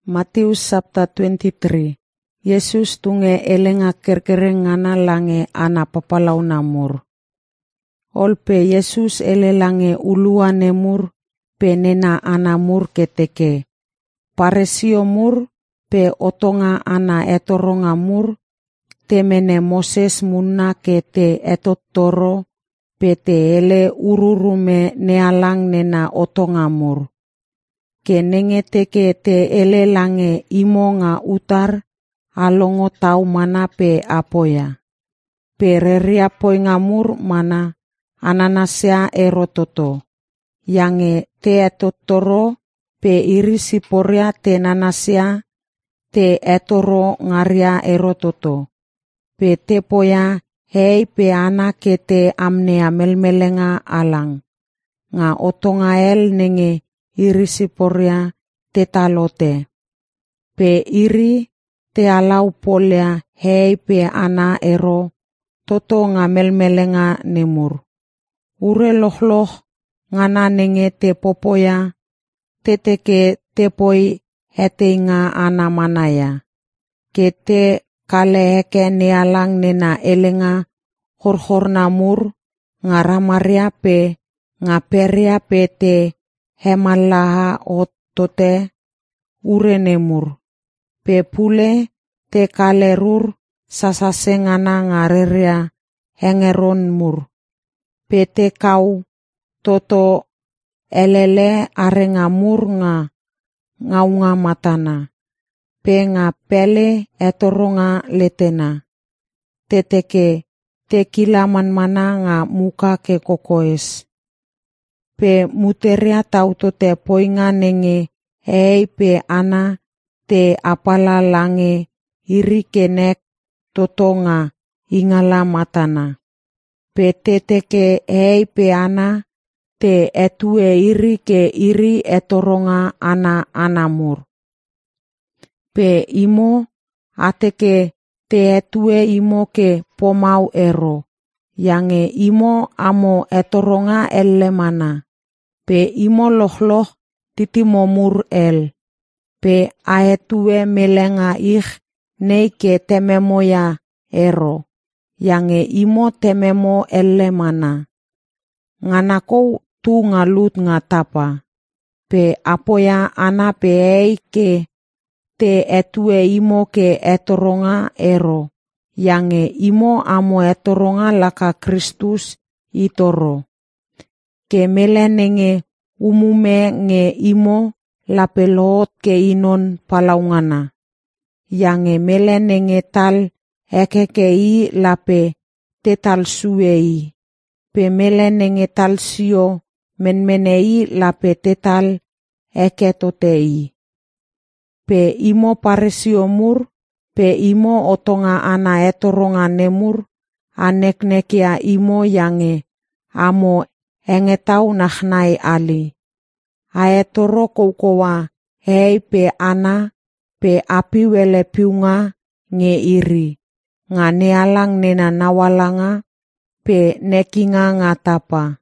Matius sabta 23. Yesus tunge elenga kerkereng ngana lange ana papalau namur. Olpe Yesus ele lange ulua nemur pe nena ana mur keteke. Paresio mur pe otonga ana etoronga mur temene Moses munna ke te etotoro pe te ele ururume nealang nena otonga mur. Ke nenge teke te ele lange imo nga utar alongo tau mana pe apoya. Pe reria poi ngamur mana ananasya erototo. Yange te etotoro pe iri siporia te nanasya te etoro ngaria erototo. Pe te poya hei pe ana ke te amnea melmelenga alang. Nga otonga el nenge iri siporia te talote. Pe iri te alau polea hei pe ana ero toto nga melmelenga nemur. Ure loh ngana nenge te popoya te teke te poi hete nga ana manaya. Ke te kale heke nealang nena elenga horhor namur nga ramaria pe nga peria pe te hemalaha otote ure nemur. Pe pule te kalerur sasasengana ngareria hengeron mur. Pe te kau toto elele arenga mur nga ngaunga matana. Pe nga pele etoronga letena. Teteke te kilaman mana nga muka ke kokoes. Pe muteria tauto te poinga nenge hei pe ana te apala lange iri kenek totonga ingala matana. Pe te teke hei pe ana te etue iri ke iri etoronga ana anamur. Pe imo ateke te etue imo ke pomau ero. Yange imo amo etoronga elle mana. Pe imo loh titimo mur el. Pe aetue melenga nei ke tememo ya ero. Yange imo tememo elle mana. Nganako tu ngalut ngatapa. Pe apoya ana pe ei ke te etue imo ke etoronga ero. Yange imo amo etoronga laka Kristus itoro. Ke melenenge umume nge imo lapelot ke inon palaungana. Yange melenenge tal ekekei lape tetal suei. Pe melenenge tal sio menmenei lape tetal eketotei. Pe imo paresio mur, pe imo otonga ana etoronga nemur, anek-nekia imo yange amo engetau nahnai ali. Aetoro koukowa hei pe ana pe api wele piunga nge iri. Nga nealang nena nawalanga pe nekinga ngatapa.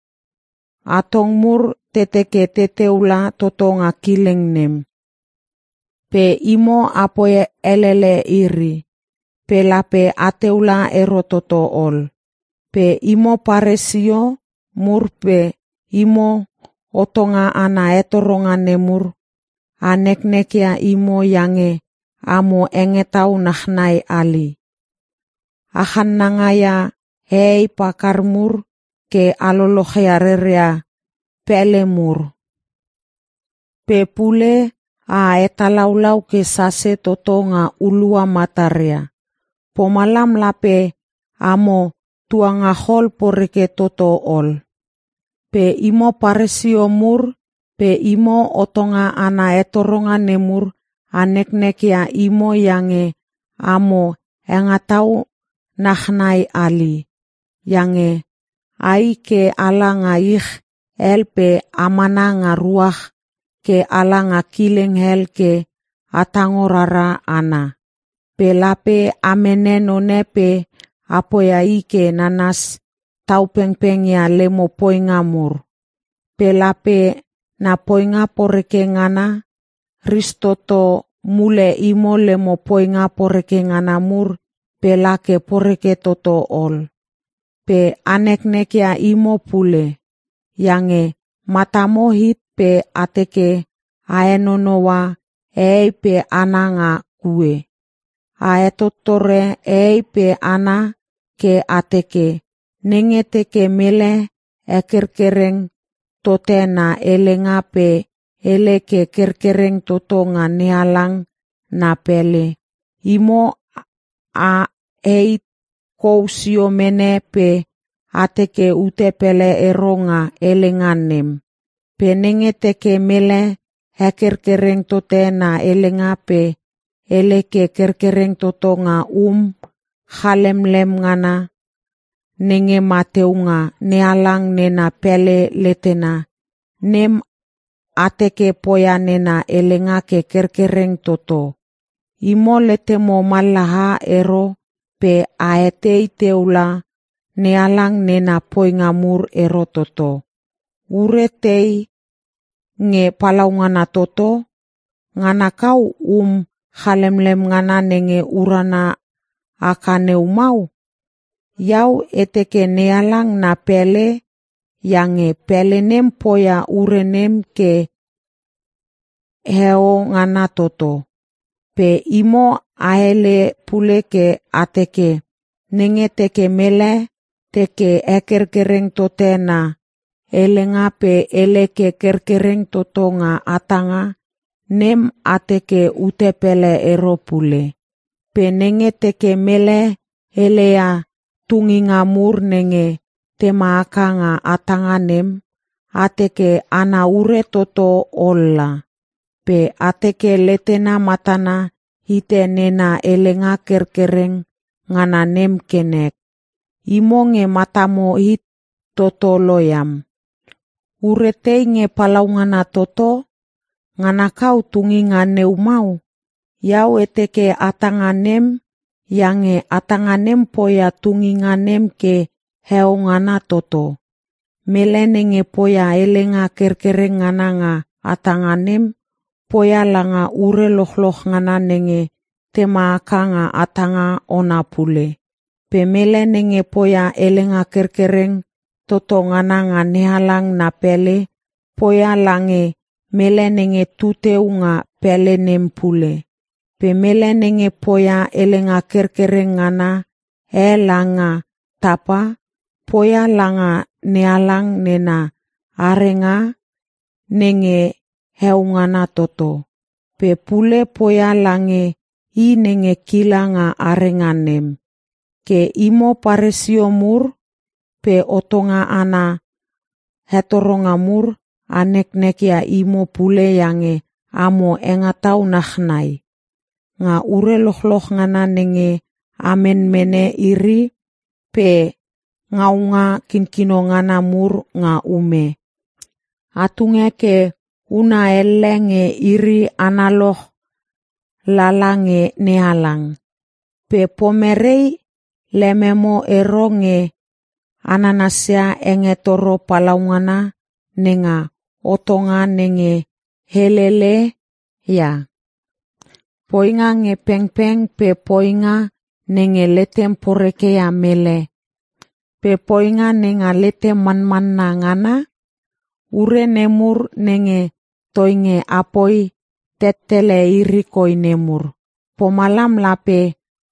Atong mur teteke teteula totonga kileng nem. Pe imo apoye elele iri. Pe lape ateula erototo ol. Pe imo paresio mur pe imo otonga ana etoronga nemur. Anek-nekia imo yange amo engetau nahnai ali. Ahan nangaya hei pakar mur ke alologia reria pele mur. Pe pule a etalaulau ke sase totonga ulua mataria. Pomalam lape amo tuanga hol poreke toto ol. Pe imo paresio mur, pe imo otonga ana etoronga nemur, anek-nekia imo yange amo engatau nahnai ali. Yange ai ke alanga el pe amana nga ruah ke alanga kileng hel ke atangorara ana. Pe lape ameneno nepe apoya ike nanas tau pengpeng ya lemo poinga mur. Pe lape na poinga poreke ngana ristoto mule imo lemo poinga poreke ngana mur pe lake poreke toto ol. Pe anek-nek ya imo pule, yange matamo hit pe ateke aenonowa ei pe ananga kue. Aetotore ei pe ana ke ateke, nenge teke mele ekerkereng tote na elenga pe ele ke kerkereng toto nga nialang na pele. Imo a eit kousio mene pe ateke ute pele eronga elenga nem. Pe nenge teke mele ekerkereng tote na elenga pe ele ke kerkereng toto nga halemlem ngana nenge mateunga nialang nena pele letena. Nem ateke poya nena elenga ke kerkereng toto. Imo letemo malaha ero pe aetei teula nialang nena poinga mur ero toto. Uretei nge palaungana toto, ngana kau halemlem ngana nenge urana akaneu mau. Yau eteke nialang na pele, yange pele nem poya urenem ke heo ngana toto. Pe imo aele pule ke ateke, nenge teke mele teke ekerkereng tote na elenga pe ele ke kerkereng toto nga atanga, nem ateke ute pele ero pule. Pe nenge teke mele elea tunginga mur nenge tema akanga atanga nem, ateke ana ure toto olla. Pe ateke letena matana hite nena elenga kerkereng ngana nem kenek. Imo nge matamo hit toto loyam. Uretei nge palaungana toto, ngana kau tunginga neu mau. Yau eteke atanga nem, yange atanga nem poya tunginga nem ke heo ngana toto. Mele nenge poya elenga kerkereng ngana nga atanga nem, poya langa ure loh ngana nenge tema akanga atanga ona pule. Pe mele nenge poya elenga kerkereng toto ngana nga nialang na pele, poya lange mele nenge tuteu nga pele nem pule. Pe mele nenge poya elenga kerkereng ngana langa tapa, poya langa nialang nena arenga nenge heu ngana toto. Pe pule poya lange I nenge kila nga arenga nem. Ke imo paresio mur, pe otonga ana hetoronga mur, anek-nek ya imo pule yange amo engatau nakhnai. Nga ure loh ngana nenge amen mene iri, pe ngaunga kinkino ngana mur nga ume. Atunge ke una elenge iri analoh lalange nealang. Pe pomerei lememo eronge ananasya enge toro palaungana nenga otonga nenge helele ya. Poinga nge peng-peng pe poinga nenge letem poreke ya mele. Pe poinga nenga lete man na ngana, ure nemur nenge toinge apoi tetele iri koi nemur. Pomalam lape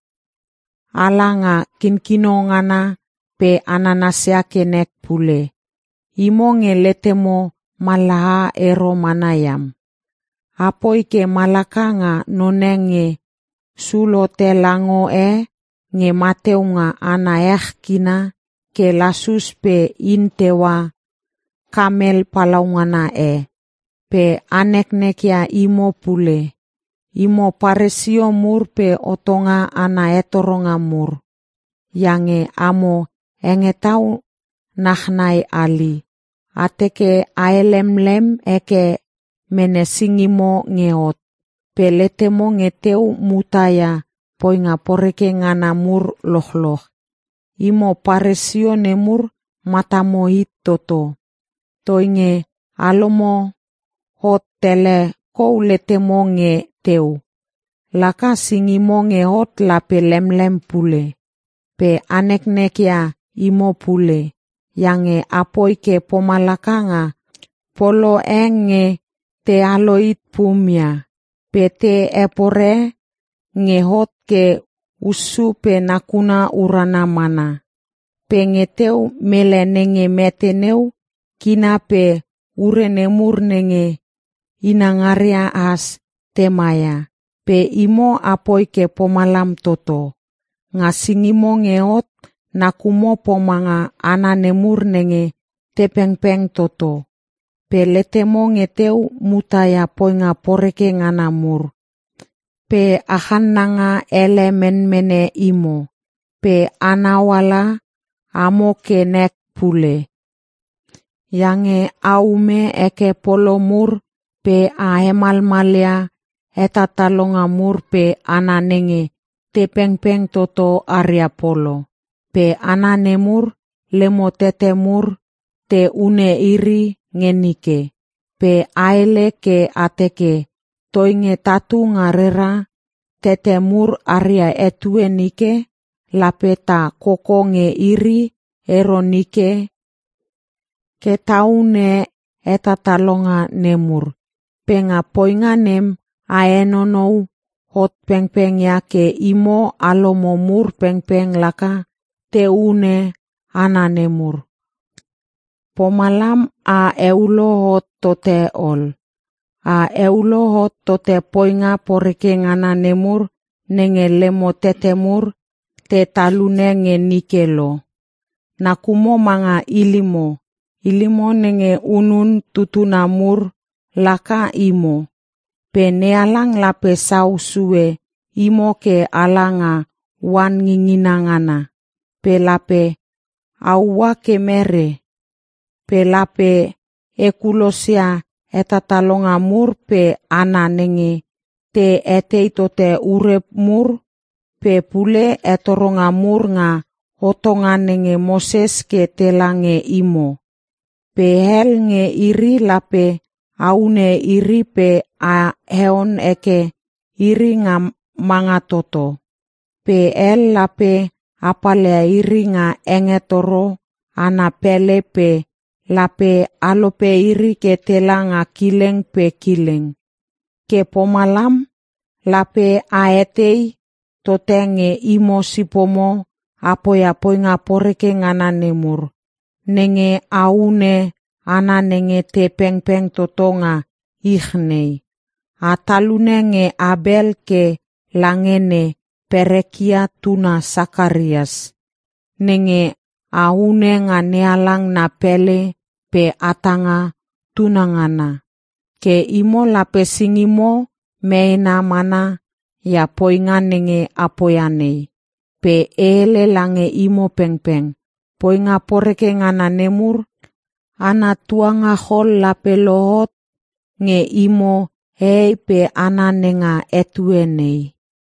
alanga kinkino ngana pe ananasya kenek pule. Imo nge letemo malaha ero manayam. Apoi ke malaka nga nonenge sulo te lango nge mateu nga ana kina ke lasus pe intewa kamel palaungana pe anek-nek ya imo pule. Imo paresio mur pe otonga ana etoronga mur. Yange amo engetau nakhnai ali. Ateke aelemlem eke menesingimo ngeot. Peletemo ngeteu mutaya poinga poreke ngana mur loh. Imo paresio nemur matamo hit toto. Toinge alomo hot tele kou letemo nge teu. Laka singimo nge hot lape lem pule. Pe anek-nek ya imo pule. Yange apoi ke pomalaka nga polo nge te aloit pumia. Pe te epore nge hot ke usu pe nakuna urana mana. Pe nge teu mele nenge meteneu kina pe ure nemur nenge inangaria as temaya. Pe imo apoi ke pomalam toto. Nga singimo ngeot nakumo pomanga ana nemur nenge tepeng-peng toto. Pe letemo ngeteu mutaya poinga poreke ngana mur. Pe ahan nanga ele menmene imo. Pe anawala amo ke nek pule. Yange aume eke polo mur pe ahemal malia etatalonga mur pe ana nenge tepeng-peng toto aria polo. Pe ana nemur lemo tete mur te une iri ngenike. Pe aele ke ateke toinge tatu ngarera tete mur aria etue nike lapeta koko nge iri ero nike ke taune etatalonga nemur. Penga poinga nem aenonou hot peng-peng ya ke imo alomo mur peng-peng laka te une ana nemur. Pomalam a eulo hot tote ol. A eulo hot tote poinga poreke ngana nemur nenge lemo tete mur te talune nge nikelo. Nakumo manga ilimo. Ilimo nenge unun tutuna mur laka imo. Pe nealang lape sau sue imo ke alanga wan nginginangana. Pe lape awa ke mere. Pe lape ekulosia etatalonga mur pe ana nenge te etei tote urep mur. Pe pule etoronga mur nga hotonga nenge Moses ke telange imo. Pe hel nge iri lape aune iri pe a heon eke iri nga manga toto. Pe el lape apalea iri nga engetoro ana pele pe lape alope iri ke telanga kileng pe kileng. Ke pomalam lape aetei totenge imo sipomo apoi nga poreke ngana nemur. Nenge aune ana nenge te peng-peng totonga ikhnei. Atalune nge Abel ke langene perekia tuna Sakarias. Nenge aune nga nealang na pele pe atanga tunangana. Ke imo lape singimo meina mana ya poinga nenge apoyanei. Pe ele lange imo peng-peng. Poinga poreke ngana nemur ana tuanga hol lape lohot nge imo hei pe ana nenga etuenei.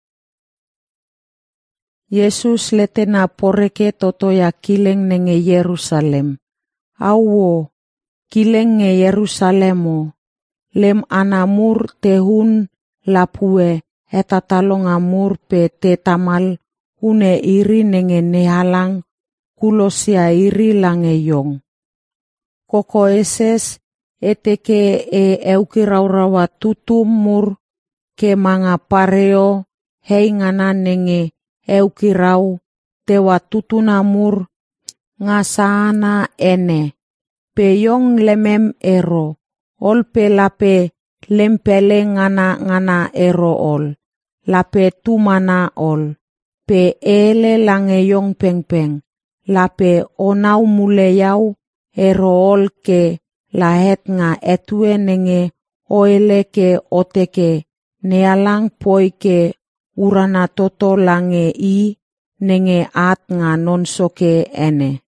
Yesus letena poreke toto ya kileng nenge Yerusalem. Awo, kileng nge Yerusalemo. Lem ana mur tehun lapue etatalonga mur pe te tamal une iri nenge nehalang kulosia iri lange yong. Koko eses eteke eukiraurawa tutum mur ke manga pareo hei ngana nenge eukirau tewa tutuna mur ngasana ene. Pe yong lemem ero, ol pe lape lempele ngana ero ol. Lape tumana ol. Pe ele lange yong peng-peng. Lape onau mule yau ero ol ke lahet nga etue nenge oele ke oteke nealang poi ke urana toto lange I nenge at nga nonsoke ene.